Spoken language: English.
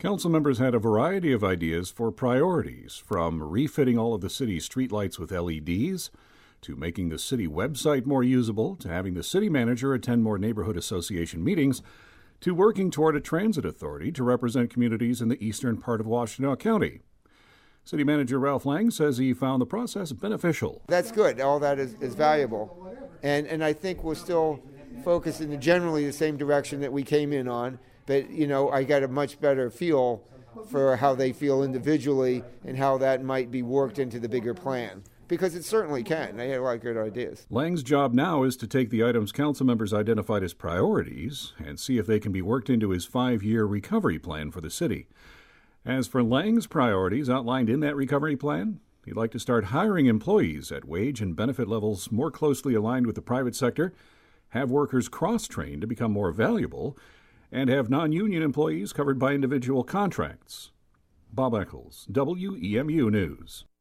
Council members had a variety of ideas for priorities, from refitting all of the city's streetlights with LEDs, to making the city website more usable, to having the city manager attend more neighborhood association meetings, to working toward a transit authority to represent communities in the eastern part of Washtenaw County. City Manager Ralph Lang says he found the process beneficial. That's good. All that is valuable. And I think we're still focused in generally the same direction that we came in on. But, I got a much better feel for how they feel individually and how that might be worked into the bigger plan. Because it certainly can. They had a lot of good ideas. Lang's job now is to take the items council members identified as priorities and see if they can be worked into his 5-year recovery plan for the city. As for Lang's priorities outlined in that recovery plan, he'd like to start hiring employees at wage and benefit levels more closely aligned with the private sector, have workers cross-trained to become more valuable, and have non-union employees covered by individual contracts. Bob Eccles, WEMU News.